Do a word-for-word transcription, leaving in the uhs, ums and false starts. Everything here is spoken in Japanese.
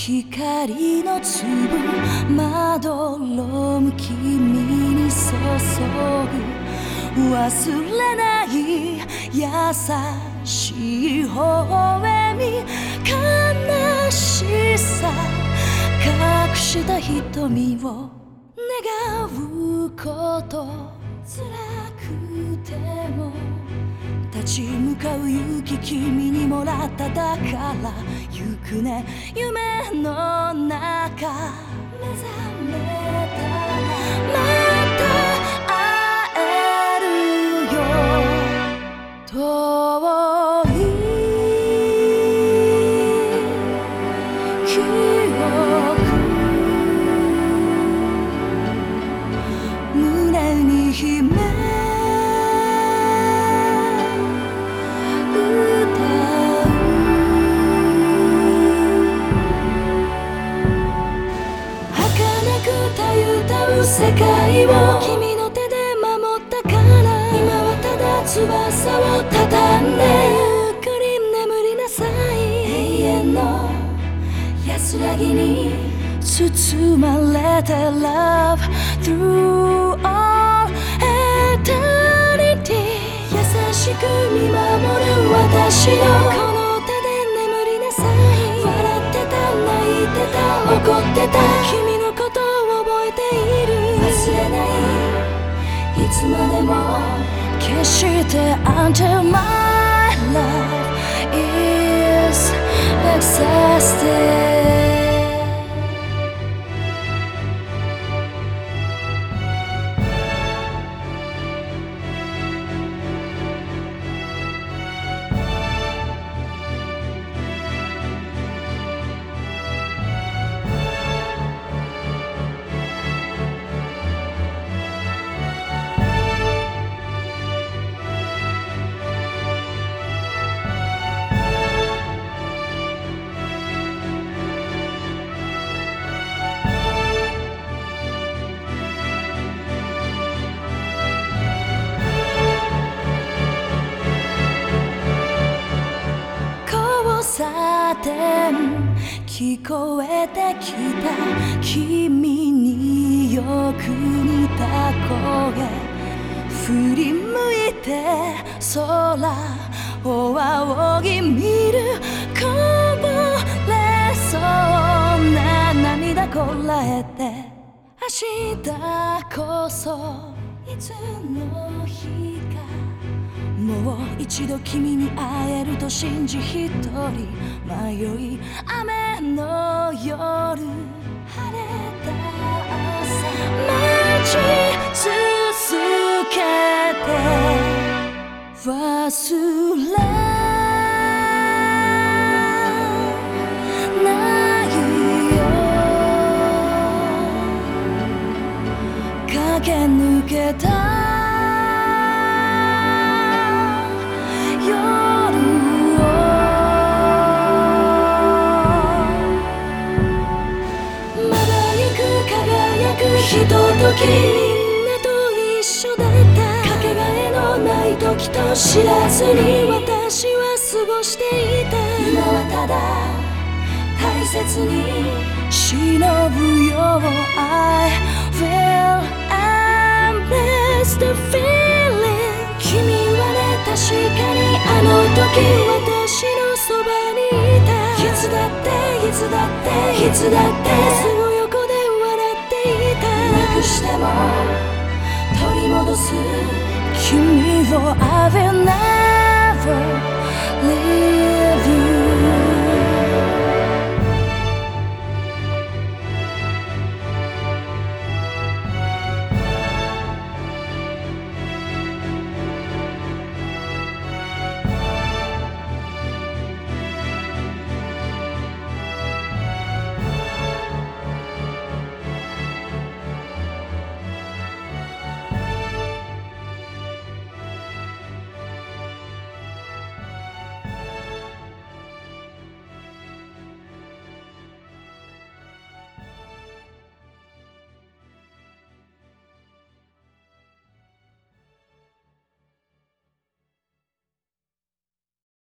光の粒まどろむ君に注ぐ忘れない優しい微笑み悲しさ隠した瞳を願うこと辛くても立ち向かう勇気君にもらっただから行くね夢の中目覚めたまた会えるよ遠い記憶胸に秘め世界を君の手で守ったから今はただ翼を畳んでゆっくり眠りなさい永遠の安らぎに包まれて Love through all eternity 優しく見守る私のこの手で眠りなさい笑ってた泣いてた怒ってた君のことを覚えている忘れないいつまでも決して Until my love is exhausted聞こえてきた君によく似た声振り向いて空を仰ぎ見るこぼれそうな涙こらえて明日こそいつの日かもう一度君に会えると信じ一人迷い雨の夜晴れた朝待ち続けて忘れないよ駆け抜けたひとときみんなと一緒だったかけがえのない時と知らずに私は過ごしていた今はただ大切に忍ぶよ I will embrace the feeling 君はね確かにあの時私のそばにいたいつだっていつだっていつだってすぐ横でしても取り戻す君を I will never leave you